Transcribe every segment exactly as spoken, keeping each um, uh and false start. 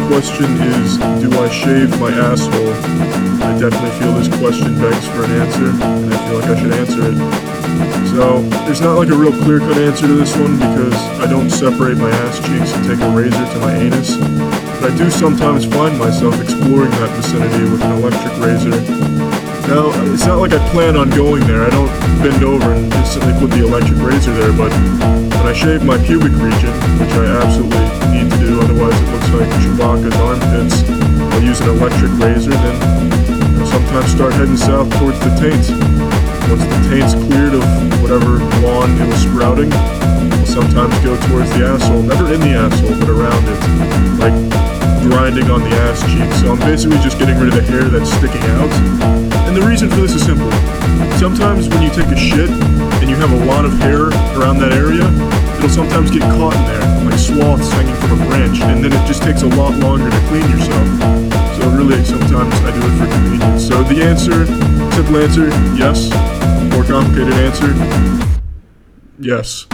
question is, do I shave my asshole? I definitely feel this question begs for an answer, and I feel like I should answer it. So, there's not like a real clear-cut answer to this one because I don't separate my ass cheeks and take a razor to my anus, but I do sometimes find myself exploring that vicinity with an electric razor. Now, it's not like I plan on going there. I don't bend over and instantly put the electric razor there, but when I shave my pubic region, which I absolutely need to do, otherwise it looks like Chewbacca's armpits, I'll use an electric razor, then I'll sometimes start heading south towards the taint. Once the taint's cleared of whatever lawn it was sprouting, I'll sometimes go towards the asshole. Never in the asshole, but around it. Like grinding on the ass cheek. So I'm basically just getting rid of the hair that's sticking out. And the reason for this is simple. Sometimes when you take a shit and you have a lot of hair around that area, it'll sometimes get caught in there, like swaths hanging from a branch, and then it just takes a lot longer to clean yourself. So really, sometimes I do it for convenience. So the answer, simple answer, yes. More complicated answer, yes.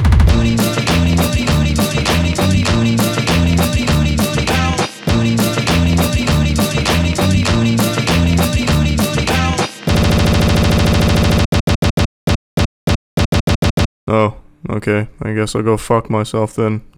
Oh, okay. I guess I'll go fuck myself then.